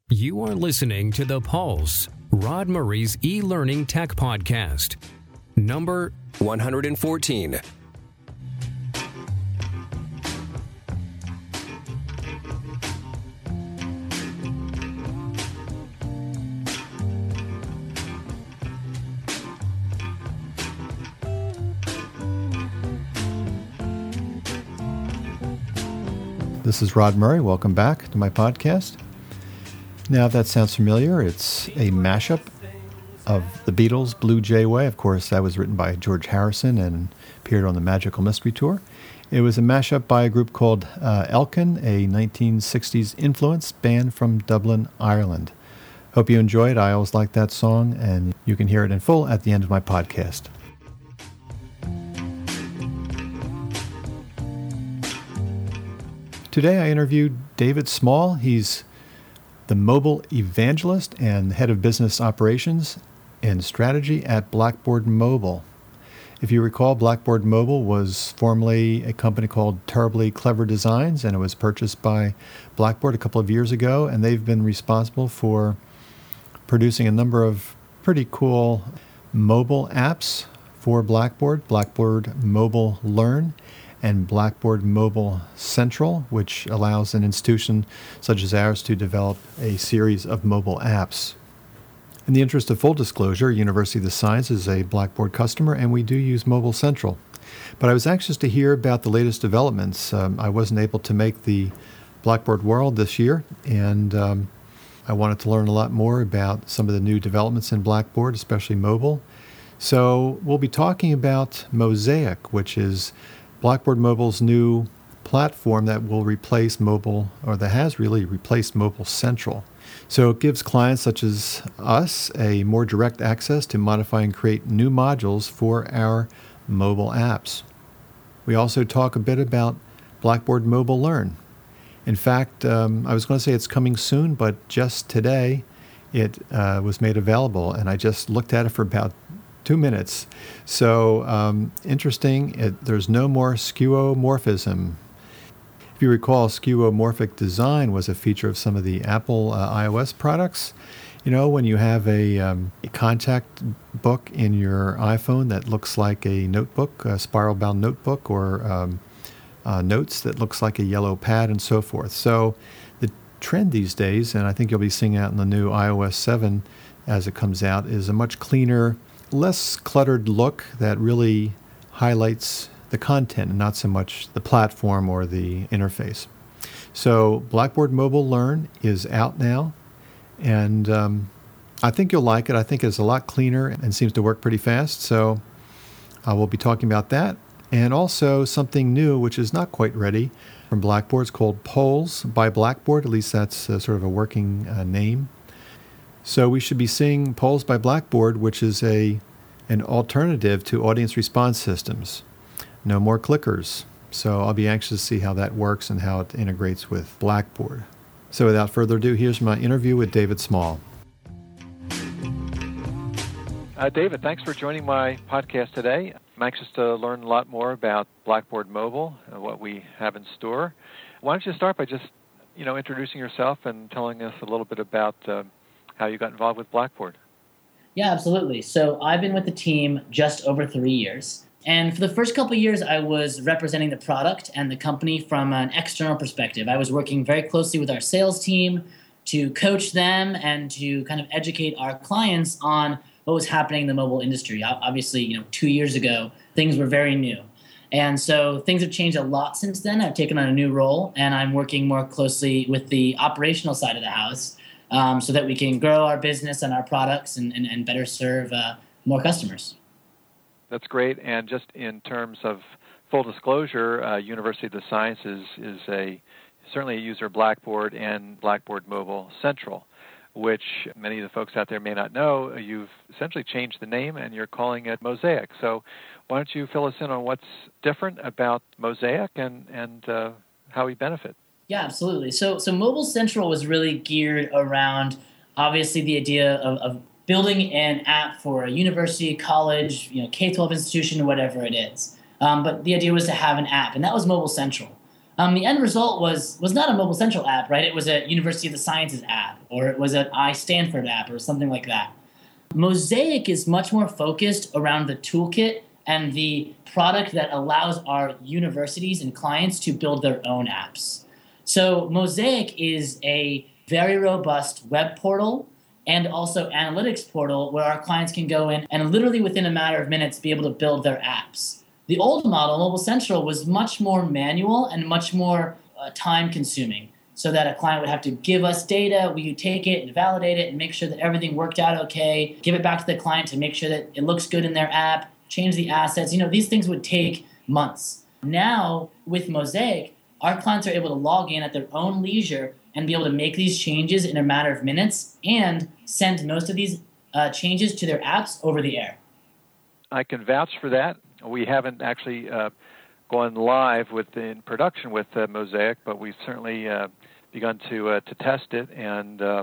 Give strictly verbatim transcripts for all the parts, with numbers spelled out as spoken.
You are listening to The Pulse, Rod Murray's e-learning tech podcast, number one hundred fourteen. This is Rod Murray. Welcome back to my podcast. Now, if that sounds familiar, it's a mashup of the Beatles' Blue Jay Way. Of course, that was written by George Harrison and appeared on the Magical Mystery Tour. It was a mashup by a group called uh, Elkin, a nineteen sixties influenced band from Dublin, Ireland. Hope you enjoy it. I always like that song, and you can hear it in full at the end of my podcast. Today I interviewed David Small. He's the mobile evangelist and head of business operations and strategy at Blackboard Mobile. If you recall, Blackboard Mobile was formerly a company called Terribly Clever Designs, and it was purchased by Blackboard a couple of years ago, and they've been responsible for producing a number of pretty cool mobile apps for Blackboard, Blackboard Mobile Learn, and Blackboard Mobile Central, which allows an institution such as ours to develop a series of mobile apps. In the interest of full disclosure, University of the Sciences is a Blackboard customer, and we do use Mobile Central. But I was anxious to hear about the latest developments. Um, I wasn't able to make the Blackboard World this year, and um, I wanted to learn a lot more about some of the new developments in Blackboard, especially mobile. So we'll be talking about Mosaic, which is Blackboard Mobile's new platform that will replace mobile, or that has really replaced Mobile Central. So it gives clients such as us a more direct access to modify and create new modules for our mobile apps. We also talk a bit about Blackboard Mobile Learn. In fact, um, I was going to say it's coming soon, but just today it uh, was made available, and I just looked at it for about two minutes. So um, interesting, it, there's no more skeuomorphism. If you recall, skeuomorphic design was a feature of some of the Apple uh, iOS products. You know, when you have a, um, a contact book in your iPhone that looks like a notebook, a spiral-bound notebook, or um, uh, notes that looks like a yellow pad and so forth. So the trend these days, and I think you'll be seeing it in the new iOS seven as it comes out, is a much cleaner, less cluttered look that really highlights the content and not so much the platform or the interface. So Blackboard Mobile Learn is out now, and um, I think you'll like it. I think it's a lot cleaner and seems to work pretty fast. So I will be talking about that. And also something new, which is not quite ready from Blackboard. It's called Polls by Blackboard. At least that's uh, sort of a working uh, name. So we should be seeing Polls by Blackboard, which is a an alternative to audience response systems. No more clickers. So I'll be anxious to see how that works and how it integrates with Blackboard. So without further ado, here's my interview with David Small. Uh, David, thanks for joining my podcast today. I'm anxious to learn a lot more about Blackboard Mobile and what we have in store. Why don't you start by just, you know, introducing yourself and telling us a little bit about uh, how you got involved with Blackboard. Yeah, absolutely. So I've been with the team just over three years. And for the first couple of years, I was representing the product and the company from an external perspective. I was working very closely with our sales team to coach them and to kind of educate our clients on what was happening in the mobile industry. Obviously, you know, two years ago, things were very new. And so things have changed a lot since then. I've taken on a new role, and I'm working more closely with the operational side of the house, Um, so that we can grow our business and our products and, and, and better serve uh, more customers. That's great. And just in terms of full disclosure, uh, University of the Sciences is a certainly a user of Blackboard and Blackboard Mobile Central, which many of the folks out there may not know. You've essentially changed the name and you're calling it Mosaic. So why don't you fill us in on what's different about Mosaic and, and uh, how we benefit? Yeah, absolutely. So so Mobile Central was really geared around, obviously, the idea of, of building an app for a university, college, you know, K twelve institution, whatever it is. Um, but the idea was to have an app, and that was Mobile Central. Um, the end result was was not a Mobile Central app, right? It was a University of the Sciences app, or it was an iStanford app, or something like that. Mosaic is much more focused around the toolkit and the product that allows our universities and clients to build their own apps. So Mosaic is a very robust web portal and also analytics portal where our clients can go in and literally within a matter of minutes be able to build their apps. The old model, Mobile Central, was much more manual and much more uh, time consuming, so that a client would have to give us data, we would take it and validate it and make sure that everything worked out okay, give it back to the client to make sure that it looks good in their app, change the assets. You know, these things would take months. Now, with Mosaic, our clients are able to log in at their own leisure and be able to make these changes in a matter of minutes and send most of these uh, changes to their apps over the air. I can vouch for that. We haven't actually uh, gone live with in production with uh, Mosaic, but we've certainly uh, begun to uh, to test it, and uh,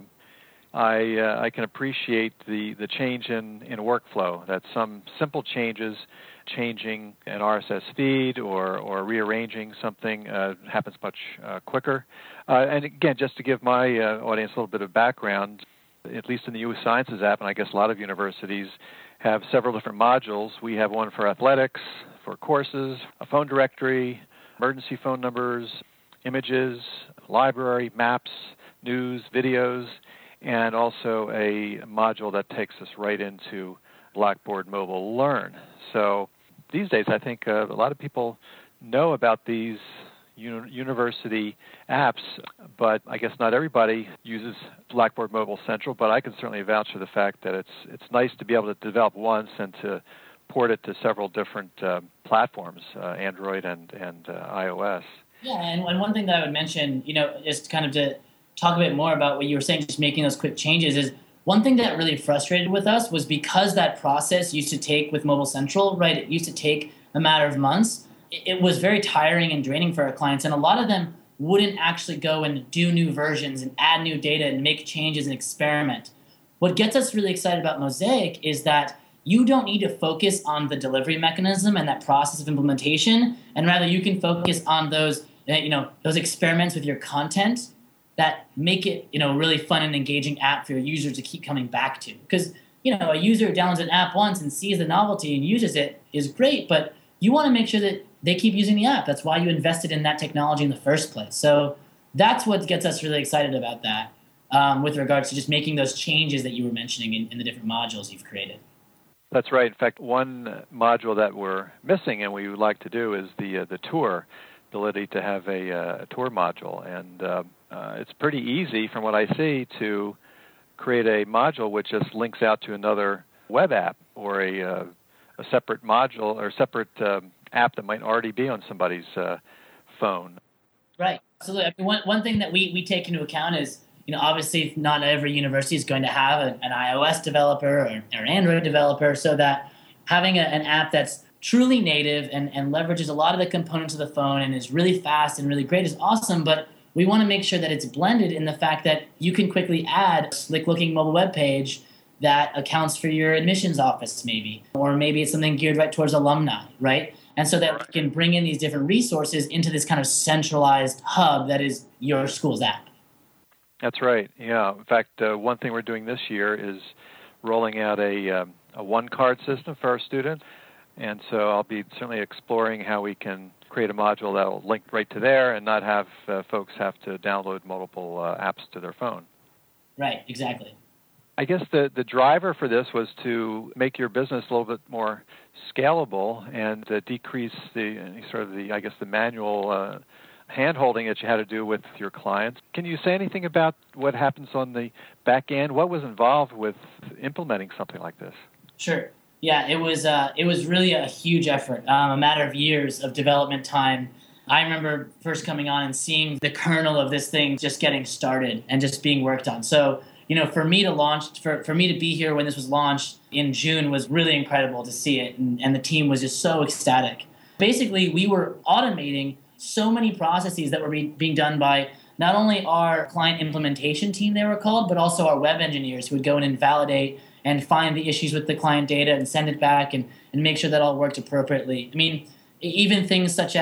I uh, I can appreciate the, the change in, in workflow. That some simple changes, changing an R S S feed or or rearranging something uh, happens much uh, quicker. Uh, and again, just to give my uh, audience a little bit of background, at least in the U S Sciences app, and I guess a lot of universities have several different modules. We have one for athletics, for courses, a phone directory, emergency phone numbers, images, library, maps, news, videos, and also a module that takes us right into Blackboard Mobile Learn. So these days, I think uh, a lot of people know about these uni- university apps, but I guess not everybody uses Blackboard Mobile Central, but I can certainly vouch for the fact that it's it's nice to be able to develop once and to port it to several different uh, platforms, uh, Android and, and uh, iOS. Yeah, and, and one thing that I would mention, you know, just kind of to talk a bit more about what you were saying, just making those quick changes, is one thing that really frustrated with us was because that process used to take with Mobile Central, right, it used to take a matter of months, it, it was very tiring and draining for our clients, and a lot of them wouldn't actually go and do new versions and add new data and make changes and experiment. What gets us really excited about Mosaic is that you don't need to focus on the delivery mechanism and that process of implementation, and rather you can focus on those, you know, those experiments with your content that make it, you know, really fun and engaging app for your users to keep coming back to. Because, you know, a user downloads an app once and sees the novelty and uses it is great, but you want to make sure that they keep using the app. That's why you invested in that technology in the first place. So that's what gets us really excited about that um, with regards to just making those changes that you were mentioning in, in the different modules you've created. That's right. In fact, one module that we're missing and we would like to do is the uh, the tour, ability to have a, uh, a tour module. And uh, uh, it's pretty easy, from what I see, to create a module which just links out to another web app or a, uh, a separate module or separate um, app that might already be on somebody's uh, phone. Right. So I mean, one, one thing that we, we take into account is, you know, obviously not every university is going to have an, an iOS developer or, or Android developer, so that having a, an app that's truly native and, and leverages a lot of the components of the phone and is really fast and really great is awesome, but we want to make sure that it's blended in the fact that you can quickly add a slick-looking mobile web page that accounts for your admissions office maybe, or maybe it's something geared right towards alumni, right? And so that we can bring in these different resources into this kind of centralized hub that is your school's app. That's right. Yeah. In fact, uh, one thing we're doing this year is rolling out a, um, a one-card system for our students. And so I'll be certainly exploring how we can create a module that will link right to there and not have uh, folks have to download multiple uh, apps to their phone. Right, exactly. I guess the, the driver for this was to make your business a little bit more scalable and uh, decrease the sort of the, I guess, the manual uh, hand-holding that you had to do with your clients. Can you say anything about what happens on the back end? What was involved with implementing something like this? Sure. Yeah, it was uh, it was really a huge effort, um, a matter of years of development time. I remember first coming on and seeing the kernel of this thing just getting started and just being worked on. So, you know, for me to launch, for, for me to be here when this was launched in June was really incredible to see it, and, and the team was just so ecstatic. Basically, we were automating so many processes that were be, being done by not only our client implementation team, they were called, but also our web engineers who would go in and validate and find the issues with the client data and send it back and, and make sure that all worked appropriately. I mean, even things such as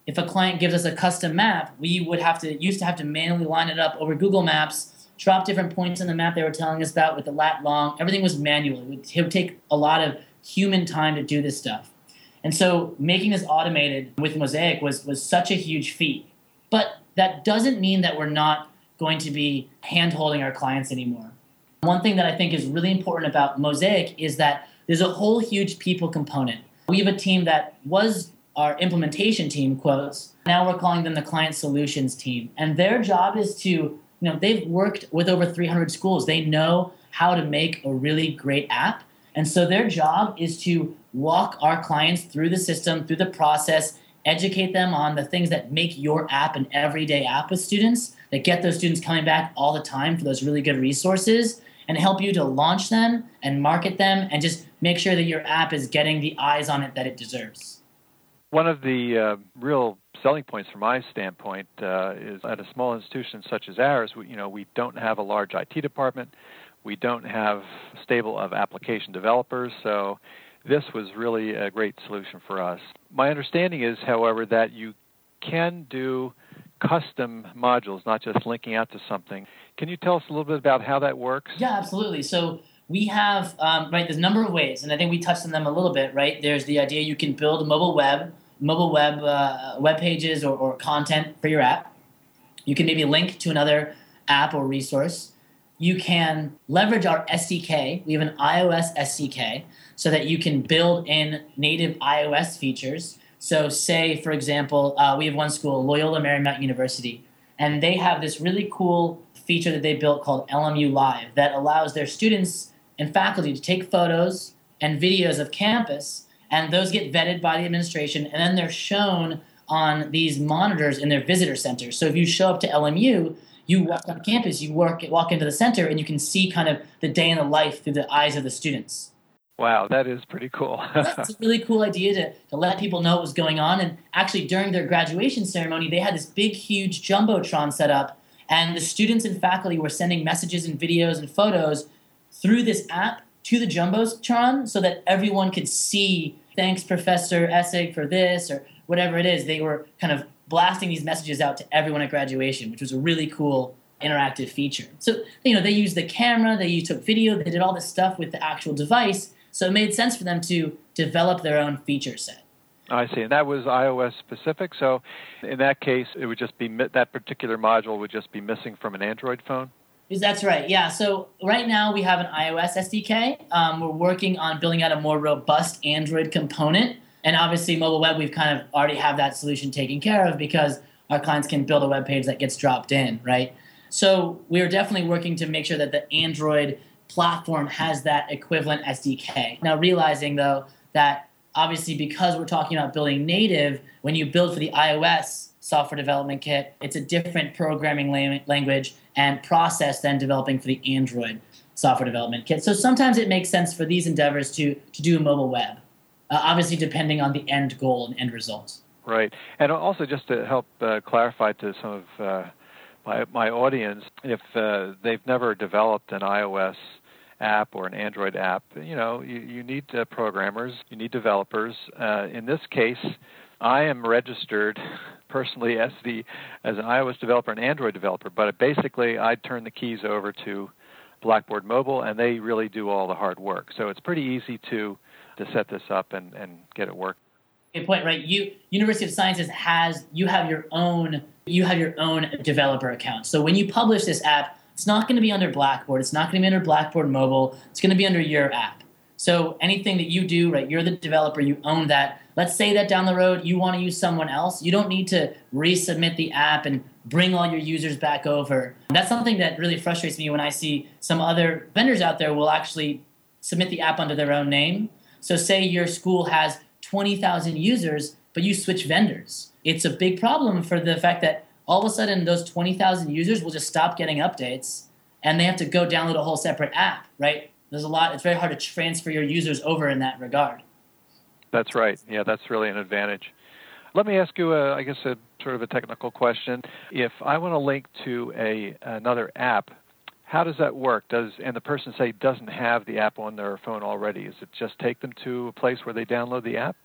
if a client gives us a custom map, we would have to used to have to manually line it up over Google Maps, drop different points on the map they were telling us about with the lat long. Everything was manual. It would, it would take a lot of human time to do this stuff. And so making this automated with Mosaic was, was such a huge feat. But that doesn't mean that we're not going to be hand-holding our clients anymore. One thing that I think is really important about Mosaic is that there's a whole huge people component. We have a team that was our implementation team, quotes. Now we're calling them the client solutions team. And their job is to, you know, they've worked with over three hundred schools. They know how to make a really great app. And so their job is to walk our clients through the system, through the process, educate them on the things that make your app an everyday app with students, that get those students coming back all the time for those really good resources, and help you to launch them and market them and just make sure that your app is getting the eyes on it that it deserves. One of the uh, real selling points from my standpoint uh, is at a small institution such as ours, we, you know, we don't have a large I T department. We don't have a stable of application developers, so this was really a great solution for us. My understanding is, however, that you can do custom modules, not just linking out to something. Can you tell us a little bit about how that works? Yeah, absolutely. So we have, um, right, there's a number of ways, and I think we touched on them a little bit, right? There's the idea you can build a mobile web, mobile web uh, web pages or, or content for your app. You can maybe link to another app or resource. You can leverage our S D K. We have an iOS S D K so that you can build in native iOS features. So say, for example, uh, we have one school, Loyola Marymount University, and they have this really cool feature that they built called L M U Live that allows their students and faculty to take photos and videos of campus, and those get vetted by the administration, and then they're shown on these monitors in their visitor centers. So if you show up to L M U, you walk on campus, you work, walk into the center, and you can see kind of the day in the life through the eyes of the students. Wow, that is pretty cool. It's a really cool idea to, to let people know what was going on. And actually, during their graduation ceremony, they had this big, huge Jumbotron set up, and the students and faculty were sending messages and videos and photos through this app to the Jumbotron so that everyone could see, thanks, Professor Essig, for this, or whatever it is. They were kind of blasting these messages out to everyone at graduation, which was a really cool interactive feature. So, you know, they used the camera, they took video, they did all this stuff with the actual device. So it made sense for them to develop their own feature set. I see. And that was iOS specific. So in that case, it would just be that particular module would just be missing from an Android phone? That's right. Yeah. So right now we have an iOS S D K. Um, we're working on building out a more robust Android component. And obviously mobile web, we've kind of already have that solution taken care of because our clients can build a web page that gets dropped in, right? So we're definitely working to make sure that the Android platform has that equivalent S D K. Now realizing though that obviously because we're talking about building native, when you build for the iOS software development kit, it's a different programming la- language and process than developing for the Android software development kit. So sometimes it makes sense for these endeavors to, to do a mobile web, uh, obviously depending on the end goal and end result. Right. And also just to help uh, clarify to some of uh, my, my audience, if uh, they've never developed an iOS app or an Android app, you know, you, you need uh, programmers, you need developers. Uh, in this case, I am registered personally as the as an iOS developer and Android developer, but basically I turn the keys over to Blackboard Mobile, and they really do all the hard work. So it's pretty easy to to set this up and, and get it working. Good point, right? You University of Sciences has you have your own you have your own developer account. So when you publish this app, it's not going to be under Blackboard. It's not going to be under Blackboard Mobile. It's going to be under your app. So anything that you do, right, you're the developer, you own that. Let's say that down the road you want to use someone else. You don't need to resubmit the app and bring all your users back over. That's something that really frustrates me when I see some other vendors out there will actually submit the app under their own name. So say your school has twenty thousand users, but you switch vendors. It's a big problem for the fact that all of a sudden those twenty thousand users will just stop getting updates and they have to go download a whole separate app, right? There's a lot, it's very hard to transfer your users over in that regard. That's right. Yeah, that's really an advantage. Let me ask you, a, I guess, a sort of a technical question. If I want to link to a another app, how does that work? Does and the person, say, doesn't have the app on their phone already? Is it just take them to a place where they download the app?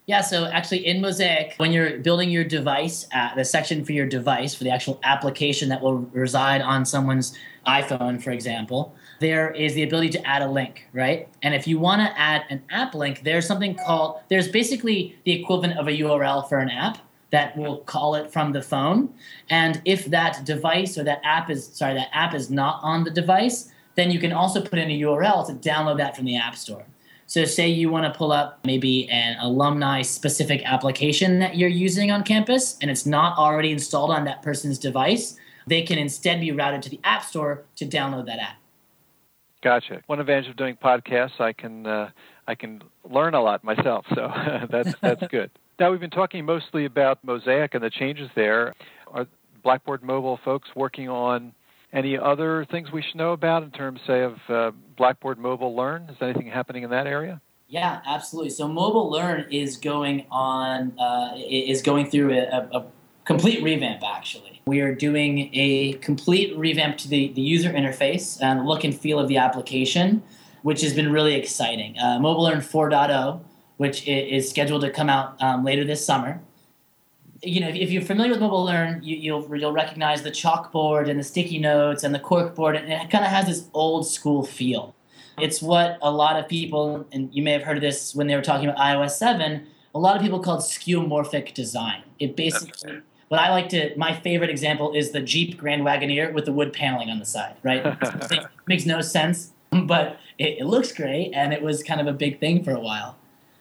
Yeah, so actually in Mosaic, when you're building your device, uh, the section for your device, for the actual application that will reside on someone's iPhone, for example, there is the ability to add a link, right? And if you want to add an app link, there's something called, there's basically the equivalent of a U R L for an app that will call it from the phone. And if that device or that app is, sorry, that app is not on the device, then you can also put in a U R L to download that from the App Store. So say you want to pull up maybe an alumni-specific application that you're using on campus, and it's not already installed on that person's device, they can instead be routed to the App Store to download that app. Gotcha. One advantage of doing podcasts, I can uh, I can learn a lot myself, so that's that's good. Now, we've been talking mostly about Mosaic and the changes there. Are Blackboard Mobile folks working on any other things we should know about in terms, say, of uh, Blackboard Mobile Learn? Is anything happening in that area? Yeah, absolutely. So Mobile Learn is going on, uh, is going through a, a complete revamp, actually. We are doing a complete revamp to the, the user interface and the look and feel of the application, which has been really exciting. Uh, Mobile Learn four point oh, which is scheduled to come out um, later this summer. You know, if you're familiar with Mobile Learn, you, you'll you'll recognize the chalkboard and the sticky notes and the corkboard, and it kind of has this old school feel. It's what a lot of people, and you may have heard of this when they were talking about i O S seven, a lot of people called skeuomorphic design. It basically, what I like to, my favorite example is the Jeep Grand Wagoneer with the wood paneling on the side, right? It makes no sense, but it, it looks great, and it was kind of a big thing for a while.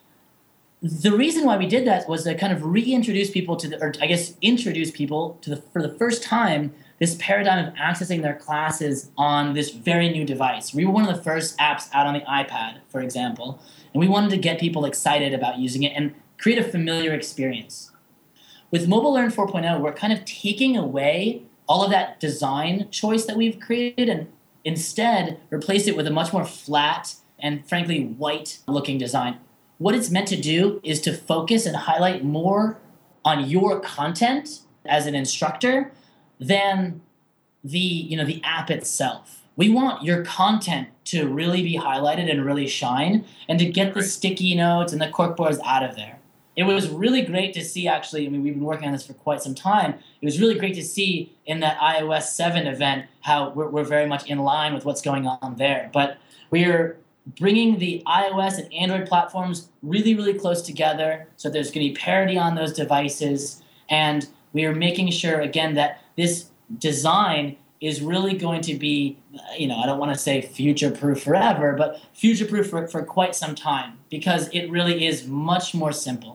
The reason why we did that was to kind of reintroduce people to the, or I guess introduce people to the, for the first time, this paradigm of accessing their classes on this very new device. We were one of the first apps out on the iPad, for example, and we wanted to get people excited about using it and create a familiar experience. With Mobile Learn four point oh, we're kind of taking away all of that design choice that we've created and instead replace it with a much more flat and frankly white-looking design. What it's meant to do is to focus and highlight more on your content as an instructor than the, you know, the app itself. We want your content to really be highlighted and really shine and to get the sticky notes and the corkboards out of there. It was really great to see, actually, I mean, we've been working on this for quite some time. It was really great to see in that i O S seven event how we're, we're very much in line with what's going on there. But we're bringing the iOS and Android platforms really, really close together so there's going to be parity on those devices. And we are making sure, again, that this design is really going to be, you know, I don't want to say future-proof forever, but future-proof for, for quite some time because it really is much more simple.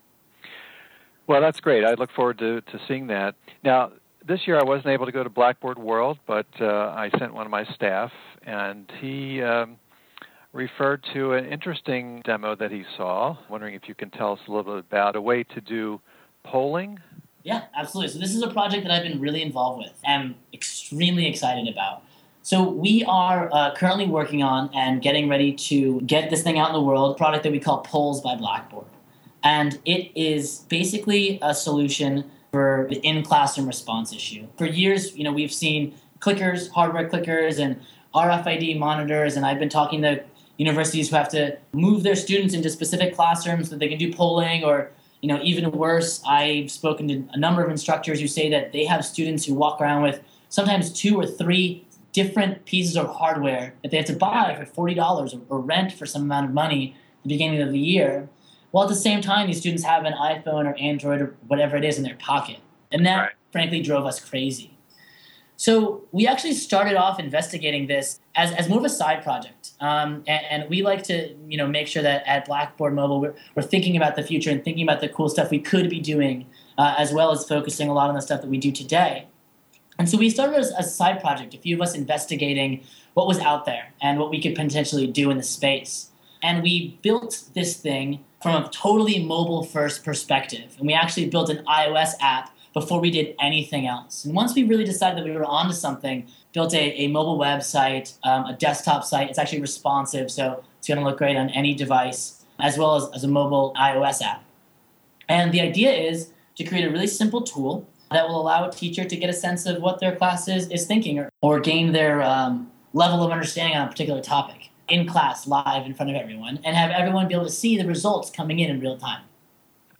Well, that's great. I look forward to, to seeing that. Now, this year I wasn't able to go to Blackboard World, but uh, I sent one of my staff, and he um, referred to an interesting demo that he saw. I'm wondering if you can tell us a little bit about a way to do polling. Yeah, absolutely. So this is a project that I've been really involved with and extremely excited about. So we are uh, currently working on and getting ready to get this thing out in the world, a product that we call Polls by Blackboard. And it is basically a solution for the in-classroom response issue. For years, you know, we've seen clickers, hardware clickers, and R F I D monitors, and I've been talking to universities who have to move their students into specific classrooms so that they can do polling, or, you know, even worse, I've spoken to a number of instructors who say that they have students who walk around with sometimes two or three different pieces of hardware that they have to buy for forty dollars or rent for some amount of money at the beginning of the year. While at the same time, these students have an iPhone or Android or whatever it is in their pocket. And that, right, frankly, drove us crazy. So we actually started off investigating this as, as more of a side project. Um, and, and we like to, you know, make sure that at Blackboard Mobile, we're, we're thinking about the future and thinking about the cool stuff we could be doing, uh, as well as focusing a lot on the stuff that we do today. And so we started as a side project, a few of us investigating what was out there and what we could potentially do in the space. And we built this thing from a totally mobile-first perspective. And we actually built an iOS app before we did anything else. And once we really decided that we were onto something, built a, a mobile website, um, a desktop site. It's actually responsive, so it's going to look great on any device, as well as, as a mobile iOS app. And the idea is to create a really simple tool that will allow a teacher to get a sense of what their class is, is thinking or, or gain their um, level of understanding on a particular topic in class, live in front of everyone, and have everyone be able to see the results coming in in real time.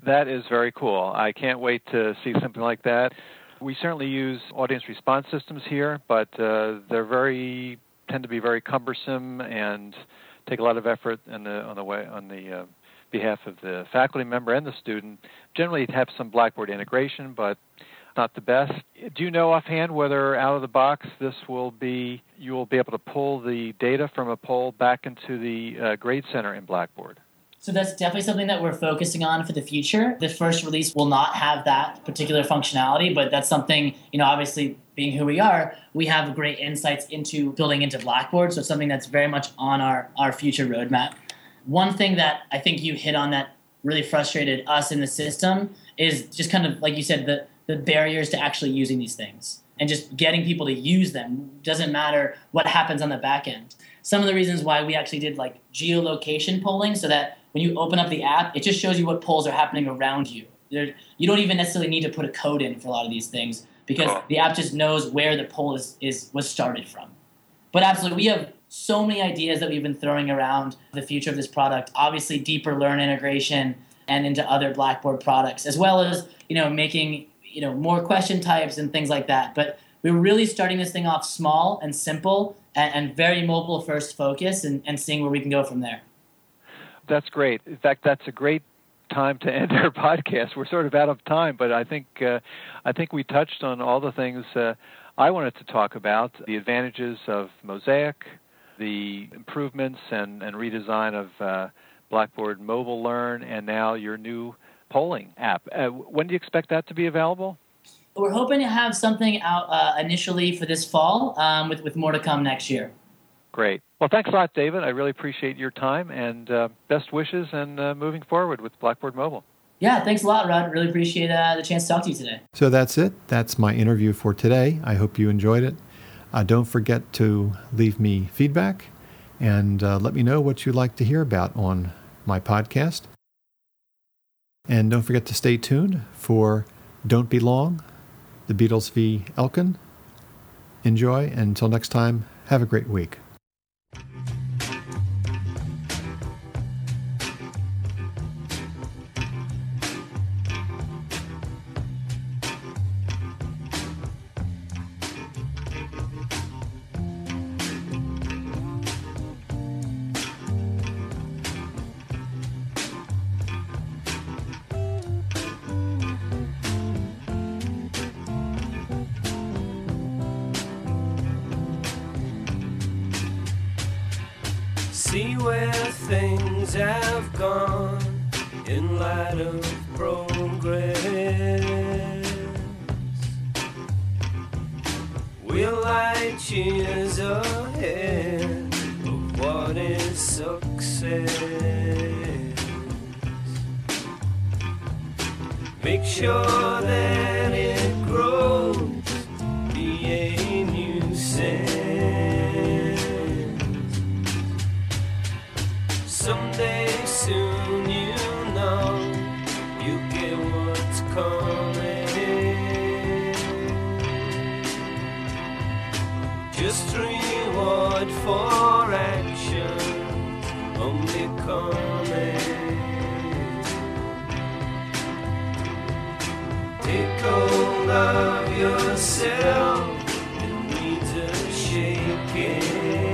That is very cool. I can't wait to see something like that. We certainly use audience response systems here, but uh, they're very tend to be very cumbersome and take a lot of effort on the on the way on the uh, behalf of the faculty member and the student. Generally, have some Blackboard integration, but not the best. Do you know offhand whether out of the box this will be you will be able to pull the data from a poll back into the uh, Grade Center in Blackboard? So that's definitely something that we're focusing on for the future. The first release will not have that particular functionality, but that's something, you know, obviously being who we are, we have great insights into building into Blackboard. So it's something that's very much on our, our future roadmap. One thing that I think you hit on that really frustrated us in the system is just kind of, like you said, the, the barriers to actually using these things and just getting people to use them. Doesn't matter what happens on the back end. Some of the reasons why we actually did like geolocation polling so that when you open up the app, it just shows you what polls are happening around you. There, you don't even necessarily need to put a code in for a lot of these things because the app just knows where the poll is, is was started from. But absolutely, we have so many ideas that we've been throwing around the future of this product. Obviously, deeper Learn integration and into other Blackboard products, as well as, you know, making, you know, more question types and things like that. But we're really starting this thing off small and simple and, and very mobile first focus and, and seeing where we can go from there. That's great. In fact, that's a great time to end our podcast. We're sort of out of time, but I think uh, I think we touched on all the things uh, I wanted to talk about, the advantages of Mosaic, the improvements and, and redesign of uh, Blackboard Mobile Learn, and now your new polling app. Uh, when do you expect that to be available? We're hoping to have something out uh, initially for this fall, um, with, with more to come next year. Great. Well, thanks a lot, David. I really appreciate your time, and uh, best wishes and uh, moving forward with Blackboard Mobile. Yeah, thanks a lot, Rod. Really appreciate uh, the chance to talk to you today. So that's it. That's my interview for today. I hope you enjoyed it. Uh, don't forget to leave me feedback and uh, let me know what you'd like to hear about on my podcast. And don't forget to stay tuned for Don't Be Long, the Beatles v. Elkin. Enjoy. And until next time, have a great week. See where things have gone in light of progress. We're light years ahead of what is success. Make sure that it grows, be a new sense. Someday soon, you know, you get what's coming. Just reward for action, only coming. Take hold of yourself, it needs a shaking.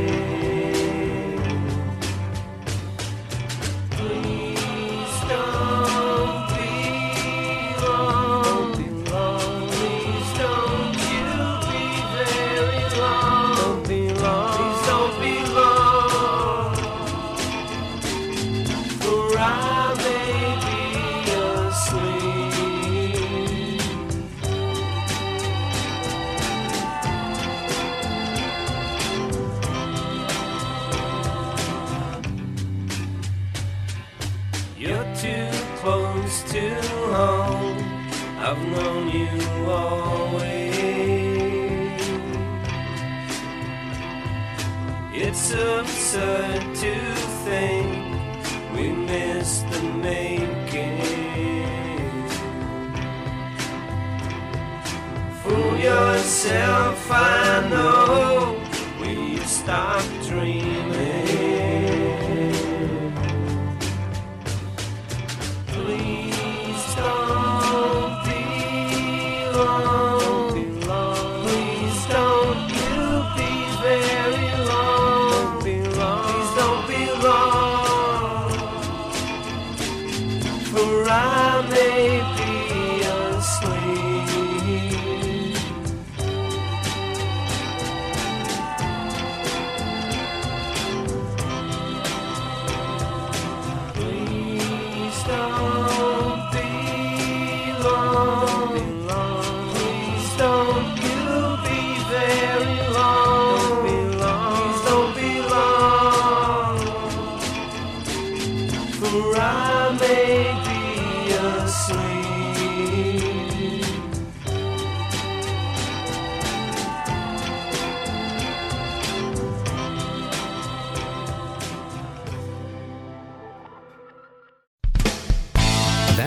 I've known you always. It's absurd to think we missed the making. Fool yourself, I know, will you stop dreaming? Please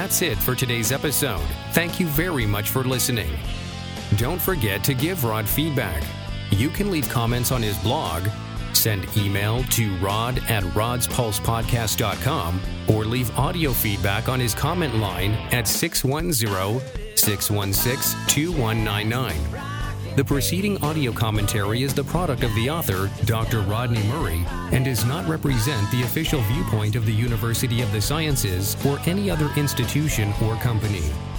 That's it for today's episode. Thank you very much for listening. Don't forget to give Rod feedback. You can leave comments on his blog, send email to rod at rods pulse podcast dot com, or leave audio feedback on his comment line at six one zero, six one six, two one nine nine. The preceding audio commentary is the product of the author, Doctor Rodney Murray, and does not represent the official viewpoint of the University of the Sciences or any other institution or company.